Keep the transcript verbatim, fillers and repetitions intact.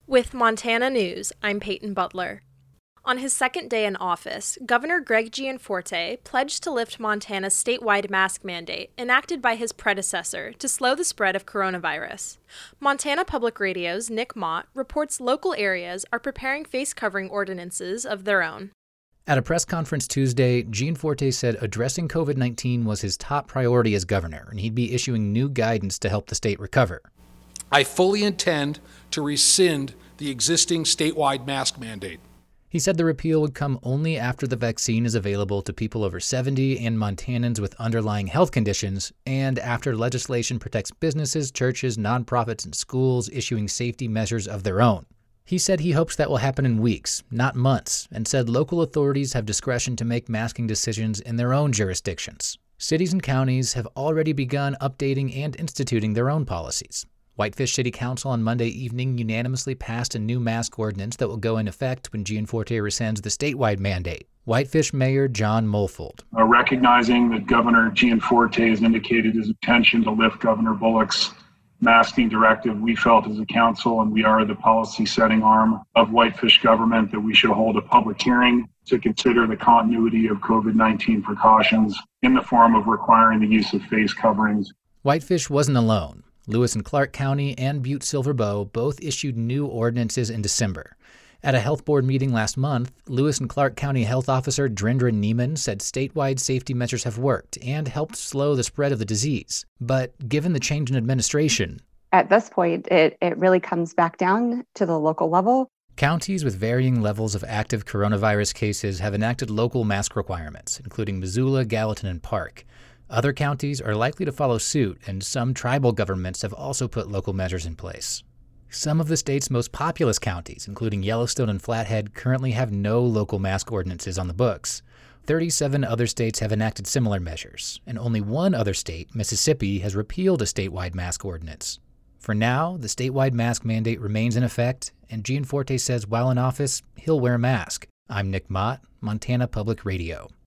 With Montana News, I'm Peyton Butler. On his second day in office, Governor Greg Gianforte pledged to lift Montana's statewide mask mandate enacted by his predecessor to slow the spread of coronavirus. Montana Public Radio's Nick Mott reports local areas are preparing face-covering ordinances of their own. At a press conference Tuesday, Gianforte said addressing covid nineteen was his top priority as governor, and he'd be issuing new guidance to help the state recover. I fully intend to rescind the existing statewide mask mandate. He said the repeal would come only after the vaccine is available to people over seventy and Montanans with underlying health conditions, and after legislation protects businesses, churches, nonprofits, and schools issuing safety measures of their own. He said he hopes that will happen in weeks, not months, and said local authorities have discretion to make masking decisions in their own jurisdictions. Cities and counties have already begun updating and instituting their own policies. Whitefish City Council on Monday evening unanimously passed a new mask ordinance that will go in effect when Gianforte rescinds the statewide mandate. Whitefish Mayor John Mulfold. Uh, recognizing that Governor Gianforte has indicated his intention to lift Governor Bullock's masking directive, we felt as a council, and we are the policy-setting arm of Whitefish government, that we should hold a public hearing to consider the continuity of covid nineteen precautions in the form of requiring the use of face coverings. Whitefish wasn't alone. Lewis and Clark County and Butte-Silver Bow both issued new ordinances in December. At a health board meeting last month, Lewis and Clark County Health Officer Drindra Neiman said statewide safety measures have worked and helped slow the spread of the disease. But given the change in administration, at this point, it, it really comes back down to the local level. Counties with varying levels of active coronavirus cases have enacted local mask requirements, including Missoula, Gallatin, and Park. Other counties are likely to follow suit, and some tribal governments have also put local measures in place. Some of the state's most populous counties, including Yellowstone and Flathead, currently have no local mask ordinances on the books. thirty-seven other states have enacted similar measures, and only one other state, Mississippi, has repealed a statewide mask ordinance. For now, the statewide mask mandate remains in effect, and Gianforte says while in office, he'll wear a mask. I'm Nick Mott, Montana Public Radio.